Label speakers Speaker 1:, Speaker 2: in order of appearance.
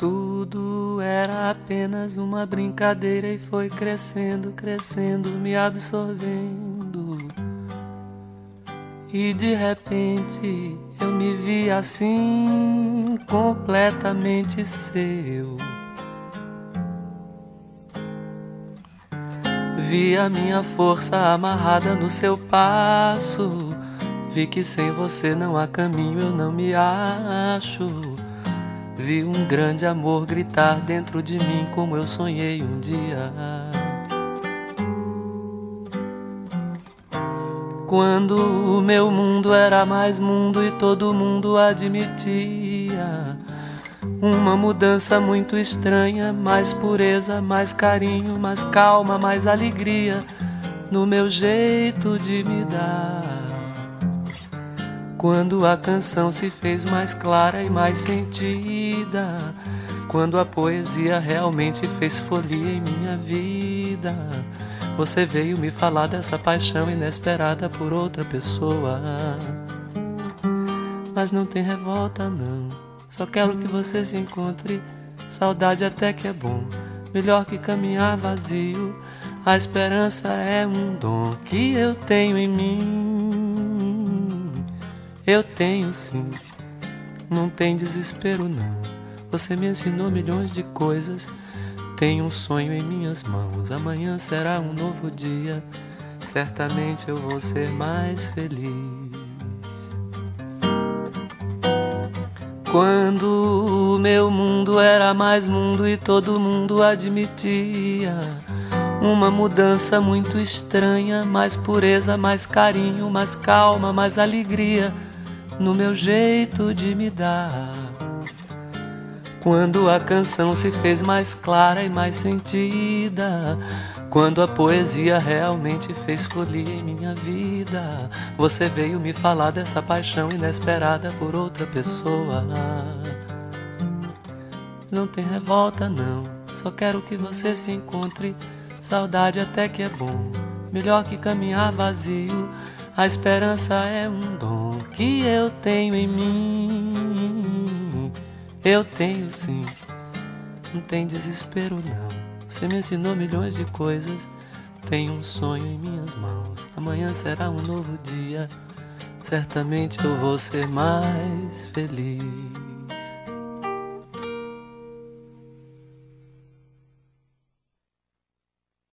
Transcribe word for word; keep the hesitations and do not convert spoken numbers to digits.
Speaker 1: Tudo era apenas uma brincadeira e foi crescendo, crescendo, me absorvendo. E de repente eu me vi assim, completamente seu. Vi a minha força amarrada no seu passo. Vi que sem você não há caminho, eu não me acho. Vi um grande amor gritar dentro de mim como eu sonhei um dia. Quando o meu mundo era mais mundo e todo mundo admitia uma mudança muito estranha, mais pureza, mais carinho, mais calma, mais alegria no meu jeito de me dar. Quando a canção se fez mais clara e mais sentida, quando a poesia realmente fez folia em minha vida, você veio me falar dessa paixão inesperada por outra pessoa. Mas não tem revolta não, só quero que você se encontre. Saudade até que é bom, melhor que caminhar vazio. A esperança é um dom que eu tenho em mim. Eu tenho sim, não tem desespero não. Você me ensinou milhões de coisas. Tenho um sonho em minhas mãos. Amanhã será um novo dia. Certamente eu vou ser mais feliz. Quando o meu mundo era mais mundo e todo mundo admitia uma mudança muito estranha, mais pureza, mais carinho, mais calma, mais alegria no meu jeito de me dar. Quando a canção se fez mais clara e mais sentida, quando a poesia realmente fez folia em minha vida, você veio me falar dessa paixão inesperada por outra pessoa. Não tem revolta não, só quero que você se encontre. Saudade até que é bom, melhor que caminhar vazio. A esperança é um dom que eu tenho em mim. Eu tenho sim, não tem desespero não. Você me ensinou milhões de coisas. Tenho um sonho em minhas mãos. Amanhã será um novo dia. Certamente eu vou ser mais feliz.